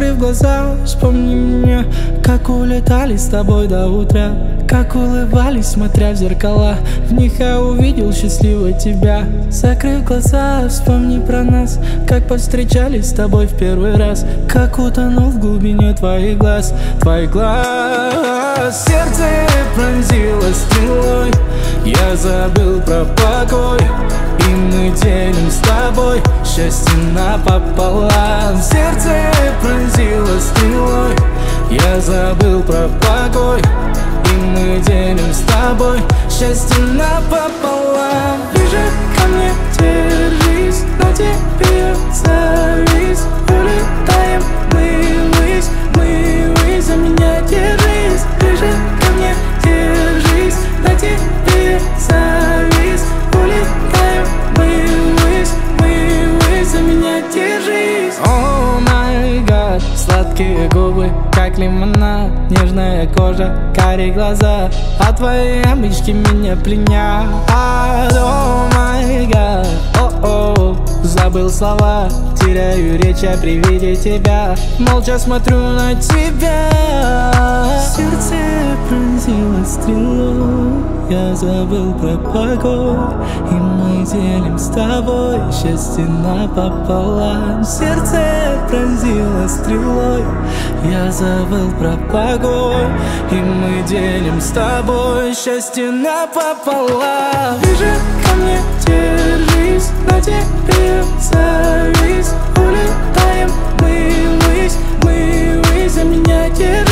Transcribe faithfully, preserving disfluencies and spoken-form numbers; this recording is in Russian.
Закрыв глаза, вспомни меня, как улетали с тобой до утра, как улыбались, смотря в зеркала. В них я увидел счастливой тебя. Закрыв глаза, вспомни про нас, как повстречались с тобой в первый раз, как утонул в глубине твоих глаз, твоих глаз. Сердце пронзило стрелой, я забыл про покой, и мы делим с тобой счастье напополам. Сердце пронзило стрелой, я забыл про покой, и мы делим с тобой счастье напополам. Ближе ко мне держись, на тебе я завис. Улетаем мы ввысь, мы ввысь, за меня держись. Ближе ко мне держись, на тебе я завис. Улетаем мы ввысь, мы ввысь, за меня держись. О май гад, сладкие губы, как лимонад, нежная кожа, карие глаза, а твои ямочки меня пленят. О май гад, о-о, забыл слова, теряю речь я при виде тебя, молча смотрю на тебя. Сердце пронзило стрелой, я забыл про покой, и мы делим с тобой счастье напополам. Сердце пронзило стрелой, я забыл про покой, и мы делим с тобой счастье напополам. Ближе ко мне держись, на тебе завис. Улетаем мы ввысь, мы ввысь, за меня держись.